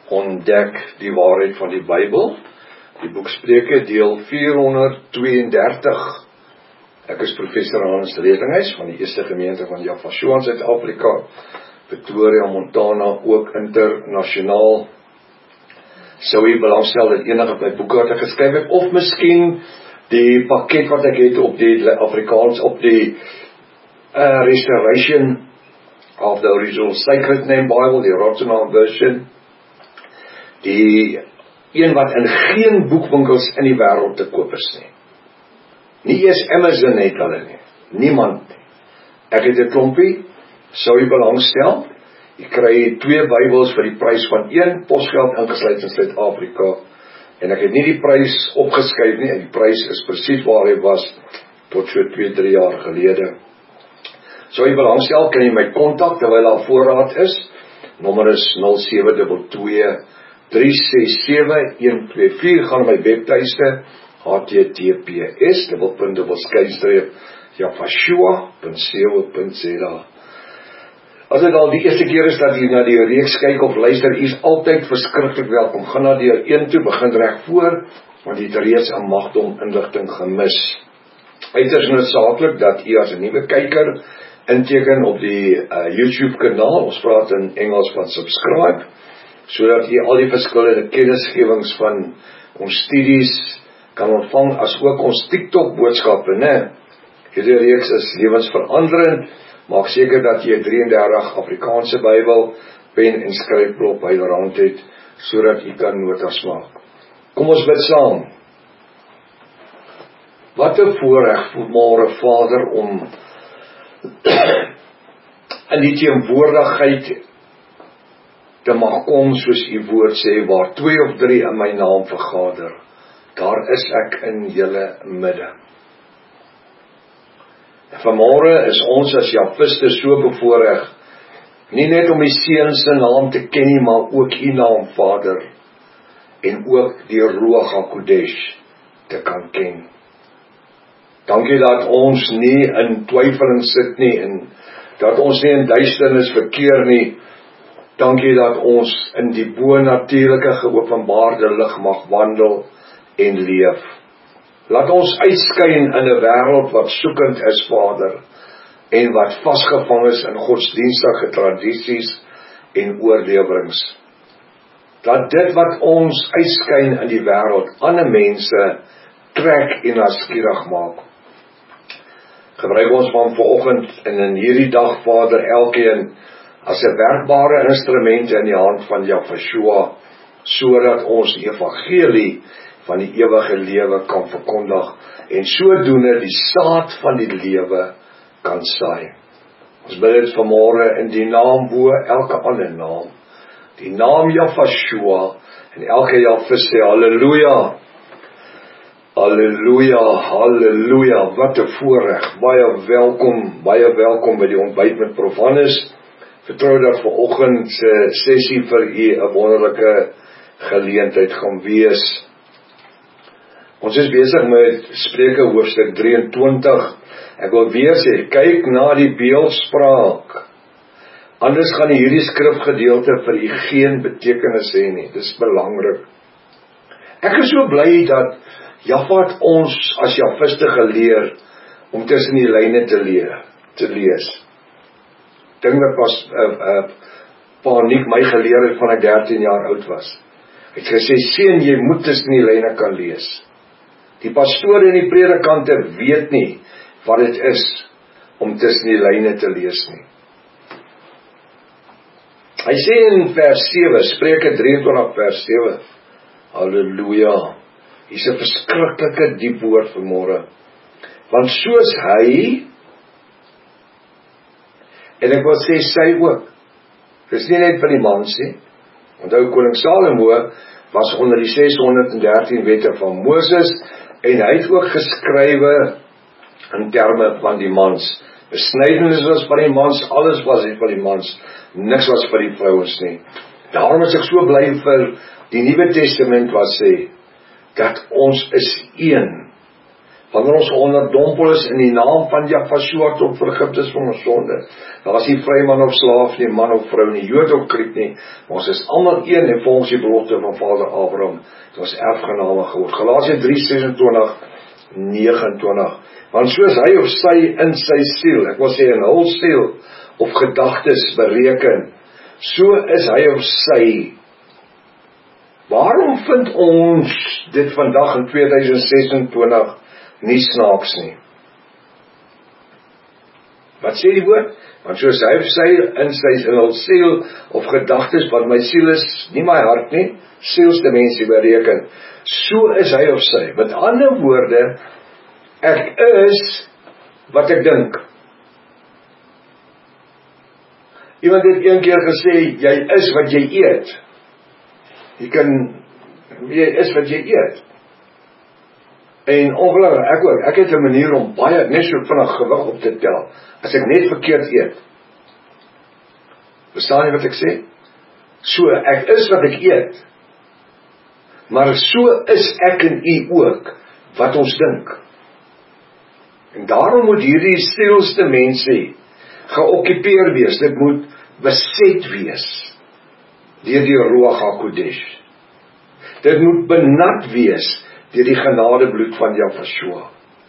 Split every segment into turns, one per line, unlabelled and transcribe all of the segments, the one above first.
Ontdek die waarheid van die Bybel. Die boek Spreuke, deel 432. Ek is professor Hans Redinghuis van die Eerste Gemeente van Jaffa in Suid-Afrika, Pretoria, Montana, ook internasionaal. Sou u belangstel dat enige my boeke wat ek geskryf het, of miskien die pakket wat ek het op die Afrikaans, op die Restoration of the Original Sacred Name Bible, die Rotherham version, die een wat in geen boekwinkels in die wêreld te koop is nie. Nie eers Amazon het hulle nie, niemand nie. Ek het 'n klompie, sou u belangstel. Jy kry 2 Bybels vir die prys van 1, posgeld ingesluit in Suid-Afrika. En ek het nie die prys opgeskryf nie, en die prys is presies waar hy was tot so 2-3 jaar gelede. Sou jy belangstel, kan jy my kontak terwyl daar voorraad is. Nommer is 0722-367-124. Gaan my webtuiste https://jaffa.co.za. As dit al die eerste keer is dat jy na die reeks kyk of luister, jy is altyd verskriklik welkom. Gaan na deel 1 toe, begin reg voor, want jy het reeds 'n magdom inligting gemis. Uiters noodsaaklik dat jy as 'n nuwe kyker inteken op die YouTube kanaal, ons praat in Engels van subscribe, sodat jy al die verskillende kennisgewings van ons studies kan ontvang, as ook ons TikTok boodskappe, né? Hierdie reeks is lewensveranderend. Maak seker dat jy 'n 33 Afrikaanse Bybel, pen en skryfblok byderhand het, sodat jy kan notas maak. Kom ons bid saam. Wat 'n voorreg vanmôre, Vader, om in die teenwoordigheid te mag kom, soos u woord sê, waar 2 of 3 in my naam vergader, daar is ek in julle midde. En vanmôre is ons as Jaffiste so bevoorreg, nie net om die Seun se naam te ken nie, maar ook u naam, Vader, en ook die Ruach HaKodesh te kan ken. Dankie dat ons nie in twyfeling sit nie, en dat ons nie in duisternis verkeer nie. Dankie dat ons in die bonatuurlike geopenbaarde lig mag wandel en leef. Laat ons uitskyn in 'n wêreld wat soekend is, Vader, en wat vasgevang is in godsdienstige tradisies en oorlewings. Dat dit wat ons uitskyn in die wêreld ander mense trek en nuuskierig maak. Gebruik ons van vanoggend en in hierdie dag, Vader, elkeen as 'n werkbare instrument in die hand van Jaffa, sodat ons die evangelie van die ewige lewe kan verkondig, en sodoende die saad van die lewe kan saai. Ons bid dit vanmôre in die naam bo elke ander naam, die naam Jaffa, en elke Jaffis sê halleluja, halleluja, halleluja. Wat 'n voorreg, baie welkom by die ontbyt met Prof Hannes. Vertrou dat vanoggend se sessie vir u 'n wonderlike geleentheid gaan wees. Ons is besig met Spreuke hoofstuk 23. Ek wil weer sê, kyk na die beeldspraak. Anders gaan hierdie skrifgedeelte vir u geen betekenis hê nie. Dis belangrik. Ek is so bly dat Jaffa het ons as Jaffiste geleer om tussen die lyne te lees. Ding wat pas Paniek my geleer het van ek 13 jaar oud was. Hy het gesê, seun, jy moet tussen die lyne kan lees. Die pastore en die predikante weet nie wat dit is om tussen die lyne te lees nie. Hy sê in vers 7, Spreuke 23 vers 7, halleluja, hier is 'n verskriklike diep woord vanmôre, want soos hy, en ek wil sê sy ook, dis nie net vir die mans nie. Onthou, koning Salomo was onder die 613 wette van Moses, en hy het ook geskrywe in terme van die mans. Besnydenis was vir die mans, alles was vir die mans, niks was vir die vrouens nie. Daarom is ek so bly vir die Nuwe Testament wat sê, dat ons is een, Wanneer ons onderdompel is in die naam van Jahweh tot vergifnis van ons sonde, daar is nie vryman of slaaf nie, man of vrou nie, Jood of Griek nie, maar ons is almal een en volgens die belofte van Vader Abraham, het ons erfgename geword. Galasië 3:26-29, want soos hy of sy in sy siel, ek wil sê in hul siel, of gedagtes bereken, so is hy of sy. Waarom vind ons dit vandag in 2026 nie snaaks nie? Wat sê die woord? Want soos hy of sy in hul siel of gedagtes, want my siel is nie my hart nie, sielsdimensie bereken, so is hy of sy. Met ander woorde, ek is wat ek dink. Iemand het een keer gesê, jy is wat jy eet. Jy is wat jy eet. En ongelukkig, ek ook, ek het 'n manier om baie net so vinnig gewig op te tel, as ek net verkeerd eet. Verstaan jy wat ek sê? So, ek is wat ek eet, maar so is ek en u ook, wat ons dink. En daarom moet hierdie sielsdimensie geokkupeer wees, dit moet beset wees, deur die Ruach HaKodesh. Dit moet benat wees, deur die genadebloed van Jahweh.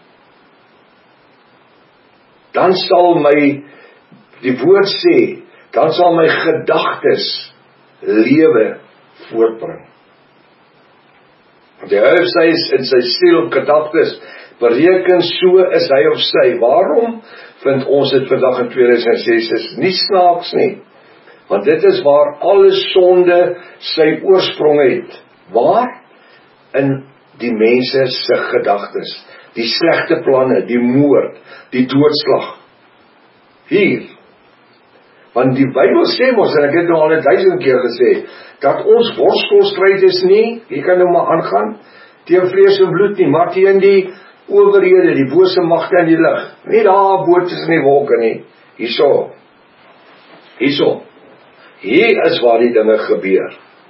Dan sal die woord sê, dan sal my gedagtes lewe voortbring. Want hy of sy is in sy siel gedagtes bereken, so is hy of sy. Waarom vind ons dit vandag in 2006 nie snaaks nie? Want dit is waar alle sonde sy oorsprong het. Waar? In die mense se gedagtes, die slegte planne, die moord, die doodslag. Hier. Want die Bybel sê ons, en ek het nou al 1000 keer gesê, dat ons worstelstryd is nie, jy kan nou maar aangaan, teen vlees en bloed nie, maar teen die owerhede, die bose magte in die lig. Nie daar bo tussen die wolke nie. Hierso. Hier is waar die dinge gebeur.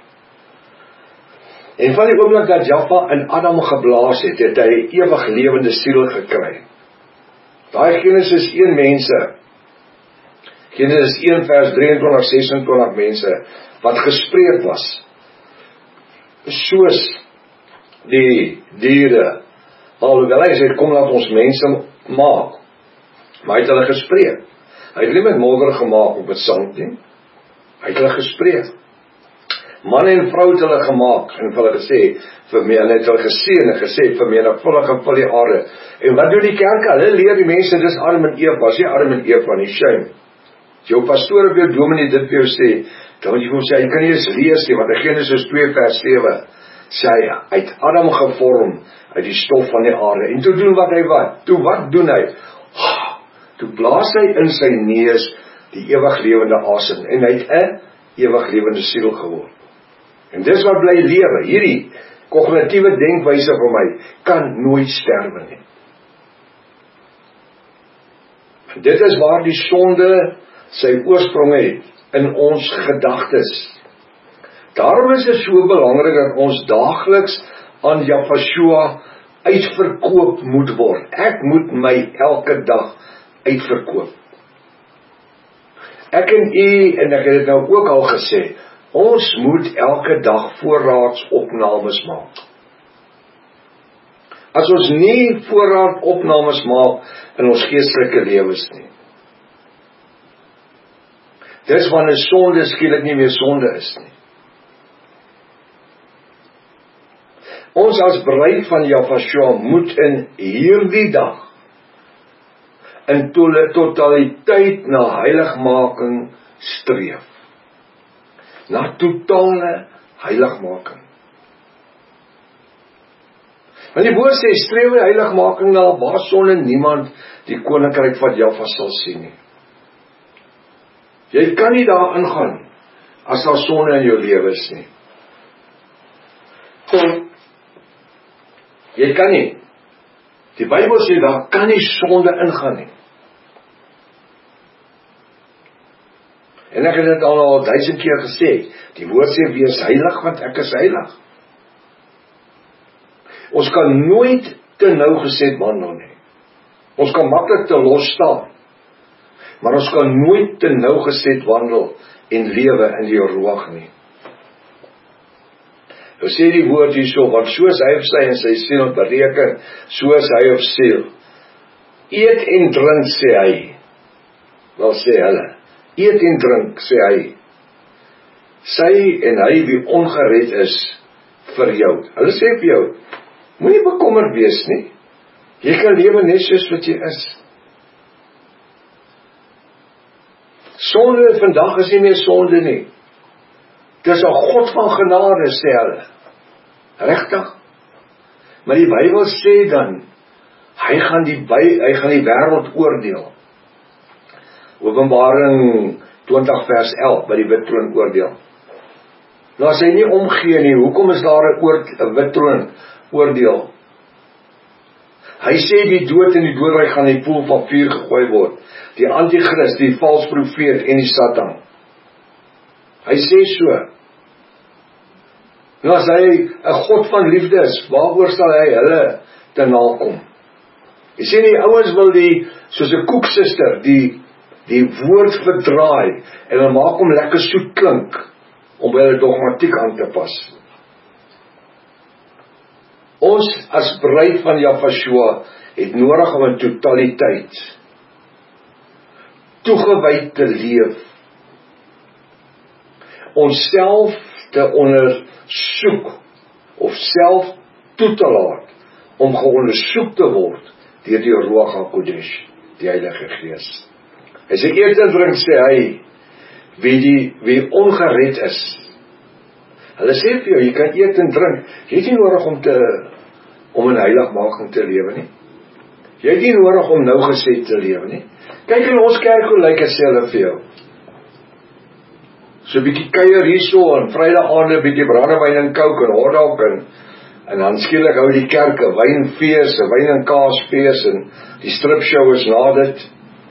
En van die oomblik dat Jahweh in Adam geblaas het, het hy ewig lewende siel gekry. Daai Genesis 1 mense, Genesis 1 vers 23-26 mense, wat gespreek was, soos die diere, alhoewel hy sê, kom laat ons mense maak, maar hy het hulle gespreek. Hy het nie met modder gemaak of met sand nie, hy het hulle gespreek. Man en vrou het hulle gemaak, en hulle gesê, en het hulle geseën en gesê, vermenigvuldig en vul die aarde. En wat doen die kerk? Hulle leer die mense, dis Adam en Eva, sê Adam en Eva, nie shame. As jou pastoor of jou dominee dit vir jou sê, dan moet jy vir hom sê, jy kan nie eens lees nie, want in Genesis 2 vers 7, sê hy, uit Adam gevorm, uit die stof van die aarde, en toe doen wat hy wat? Toe wat doen hy? Toe blaas hy in sy neus die ewig lewende asem, en hy het 'n ewig lewende siel geword. En dis wat bly lewe, hierdie kognitiewe denkwyse van my, kan nooit sterwe nie. En dit is waar die sonde sy oorsprong het, in ons gedagtes. Daarom is dit so belangrik dat ons daagliks aan Jahweh uitverkoop moet word. Ek moet my elke dag uitverkoop. Ek en u, en ek het dit nou ook al gesê, ons moet elke dag voorraadsopnames maak. As ons nie voorraadopnames maak in ons geestelike lewens nie, dis wanneer sonde skielik nie meer sonde is nie. Ons as bruid van Jahweh moet in hierdie dag in totaliteit na heiligmaking streef. Na totale heiligmaking. Want die woord sê, streef die heiligmaking na, waar sonder niemand die koninkryk van Jahweh sal sien nie. Jy kan nie daar ingaan, as daar sonde in jou lewe is nie. Jy kan nie. Die Bybel sê, daar kan nie sonde ingaan nie. En ek het dit al 1000 keer gesê, die woord sê, wees heilig, want ek is heilig. Ons kan nooit te nougeset wandel nie. Ons kan maklik te los staan, maar ons kan nooit te nougeset wandel en lewe in die ruach nie. Nou sê die woord hierso, want soos hy of sy en sy siel bereken, soos hy of siel. Eet en drink, sê hy. Wel sê hulle, eet en drink, sê hy. Sy en hy wie ongered is vir jou. Hulle sê vir jou, moenie bekommerd wees nie. Jy kan lewe net soos wat jy is. Sonde vandag is nie meer sonde nie. Dis 'n God van genade, sê hulle. Regtig? Maar die Bybel sê dan, hy gaan die wêreld oordeel. Openbaring 20 vers 11, by die wit troon oordeel. Nou as hy nie omgee nie, hoekom is daar 'n wit troon oordeel? Hy sê die dood en die doodryk gaan in die poel van vuur gegooi word. Die antichrist, die vals profeet en die Satan. Hy sê so. Nou as hy 'n God van liefde is, waaroor sal hy hulle te nakom? Jy sê die ouens wil soos 'n koeksuster, die woord verdraai, en hulle maak hom lekker soet klink, om by hulle dogmatiek aan te pas. Ons as bruid van Jahweh het nodig om in totaliteit toegewyd te leef, onsself te ondersoek, of self toe te laat, om geondersoek te word, deur die Ruach HaKodesh, die Heilige Gees. Hy sê, eet en drink, sê hy, wie ongered is. Hulle sê vir jou, jy kan eet en drink, jy het nie nodig om in heiligmaking te lewe nie. Jy het nie nodig om nougeset te lewe nie. Kyk in ons kerk, hoe lyk het, sê hulle vir jou. So 'n bietjie kuier hierso, en Vrydag aande 'n bietjie brandewyn en coke en hotdog, en dan skielik hou die kerk 'n wynfees, 'n wyn en kaasfees, en die stripshow is na dit.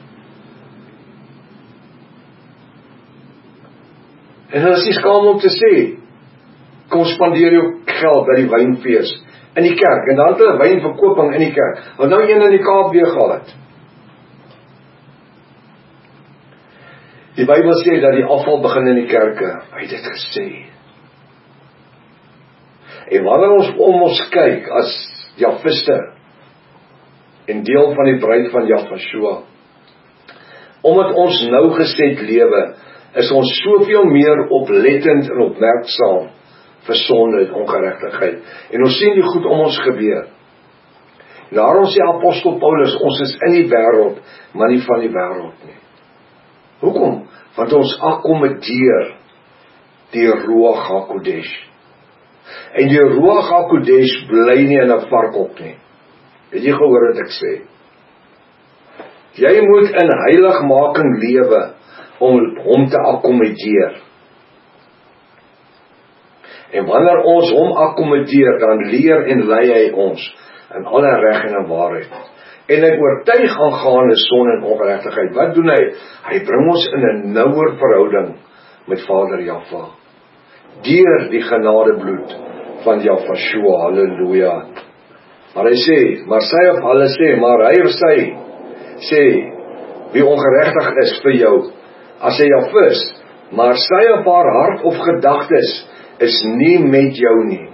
En hulle is nie skaam om te sê, kom spandeer jou geld by die wynfees in die kerk, en dan het hulle wynverkoping in die kerk, want nou een in die Kaap weer gehad. Die Bybel sê dat die afval begin in die kerke, hy het dit gesê. En wanneer ons om ons kyk as Jahwiste, en deel van die bruid van Jahweh, omdat ons nougeset lewe, is ons soveel meer oplettend en opmerksaam vir sonde en ongeregtigheid. En ons sien die goed om ons gebeur. Daarom sê apostel Paulus, ons is in die wêreld, maar nie van die wêreld nie. Hoekom? Want ons akkommodeer die Ruach HaKodesh. En die Ruach HaKodesh bly nie in 'n varkhok nie. Het jy gehoor wat ek sê? Jy moet in heiligmaking lewe, om hom te akkommodeer. En wanneer ons hom akkommodeer, dan leer en lei hy ons in alle reg en in waarheid. En hy oortuig aangaande sonde en ongeregtigheid. Wat doen hy? Hy bring ons in 'n nouer verhouding met Vader Jahweh. Deur die genadebloed van Jahweh, halleluja. Maar hy sê, maar sy of hulle sê, maar hy of sy sê, wie ongeregtig is vir jou, as hy Jahweh is, maar sy of haar hart of gedagtes is nie met jou nie.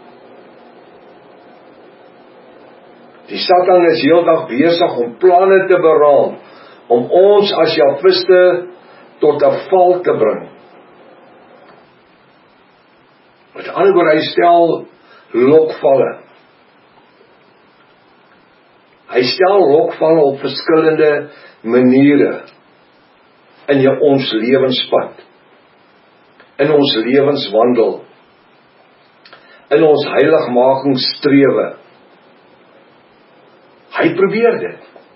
Die Satan is heeldag besig om planne te beraam, om ons as Jahwiste tot 'n val te bring. Met ander woorde, hy stel lokvalle. Hy stel lokvalle op verskillende maniere in ons lewenspad, in ons lewenswandel, in ons heiligmakingsstrewe. Hy probeer dit.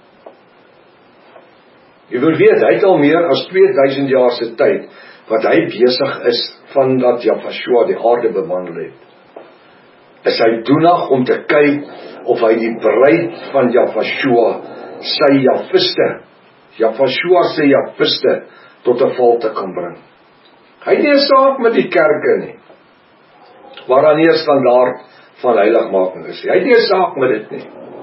Jy wil weet, hy het al meer as 2000 jaar se tyd, wat hy besig is, van dat Jahweh die aarde bewandel het. Is hy doenig om te kyk, of hy die bruid van Jahweh, sy Jahwiste, sy Jahwiste, tot 'n val te kan bring. Hy het nie 'n saak met die kerke nie, waar daar nie 'n standaard van heiligmaking is. Hy het nie 'n saak met dit nie.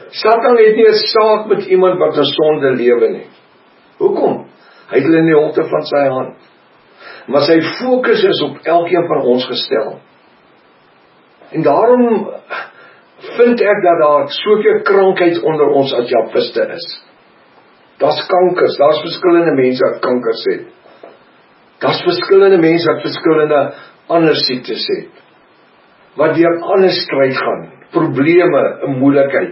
Satan het nie 'n saak met iemand wat in sonde lewe nie. Hoekom? Hy het hulle in die holte van sy hand. Maar sy fokus is op elkeen van ons gestel. En daarom vind ek dat daar soveel krankheid onder ons adjapiste is. Daar's kankers, daar's verskillende mense wat kankers het. Daar's verskillende mense wat verskillende ander siektes het. Wat deur ander stryd gaan, probleme, 'n moeilikheid.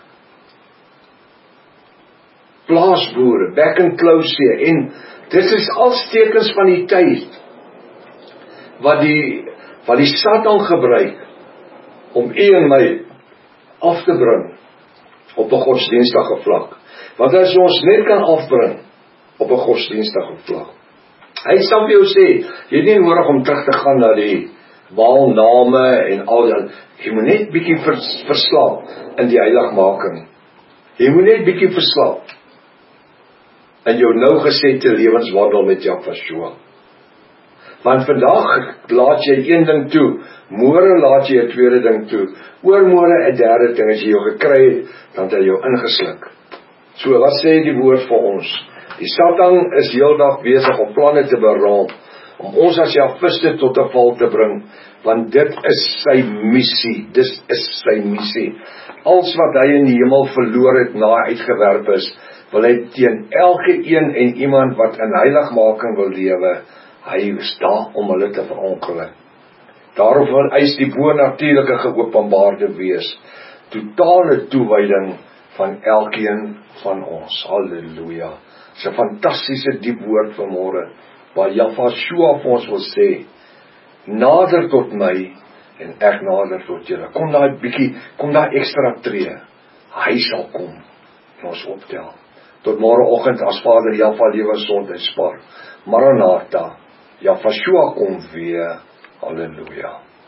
Plaasboere, back and close en dit is al tekens van die tyd wat die Satan gebruik om u en my af te bring op 'n godsdienstige vlak. Want as ons net kan afbring op 'n godsdienstige vlak. Hy sal vir jou sê, jy het nie nodig om terug te gaan na die Baalname en al dat. Jy moet net bietjie verslaap in die heiligmaking. Jy moet net bietjie verslaap in jou nou gesette lewenswandel met Jahweh. Want vandag laat jy een ding toe, môre laat jy 'n tweede ding toe, oormôre 'n derde ding. As jy jou gekry het, dan het hy jou ingesluk. So, wat sê die woord vir ons? Die Satan is heeldag besig om planne te beraam, om ons as Jahwiste tot 'n val te bring, want dit is sy missie, dis is sy missie. Als wat hy in die hemel verloor het na hy uitgewerp is, wil hy teen elke een en iemand wat in heiligmaking wil lewe, hy is daar om hulle te verongeluk. Daarom wil hy die bonatuurlike geopenbaarde wees, totale toewyding van elkeen van ons. Halleluja. Dis 'n fantastiese diep woord vanmôre, waar Jahweh vir ons wil sê, nader tot my, en ek nader tot julle. Kom daai ekstra tree, hy sal kom, en ons optel. Tot môreoggend as Vader Jahweh lewe gesondheid spaar. Maranatha, Jahweh kom weer. Halleluja.